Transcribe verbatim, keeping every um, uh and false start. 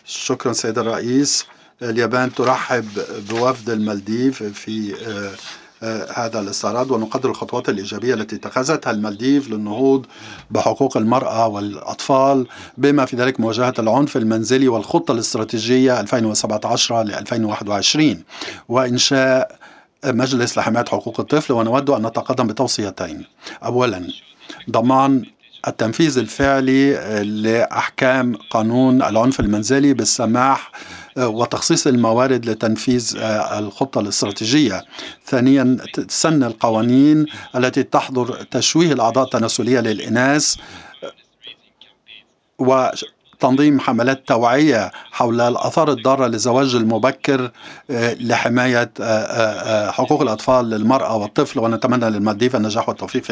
شكرا سيد الرئيس. اليابان ترحب بوفد المالديف في هذا الاستعراض، ونقدر الخطوات الإيجابية التي اتخذتها المالديف للنهوض بحقوق المرأة والأطفال، بما في ذلك مواجهة العنف المنزلي والخطة الاستراتيجية ألفين وسبعة عشر ل ألفين وواحد وعشرين وإنشاء مجلس لحماية حقوق الطفل. ونود أن نتقدم بتوصيتين: أولا، ضمان التنفيذ الفعلي لأحكام قانون العنف المنزلي بالسماح وتخصيص الموارد لتنفيذ الخطة الاستراتيجية. ثانيا، سن القوانين التي تحظر تشويه الأعضاء التناسلية للإناث وتنظيم حملات توعية حول الآثار الضارة للزواج المبكر لحماية حقوق الأطفال للمرأة والطفل. ونتمنى للمالديف النجاح والتوفيق.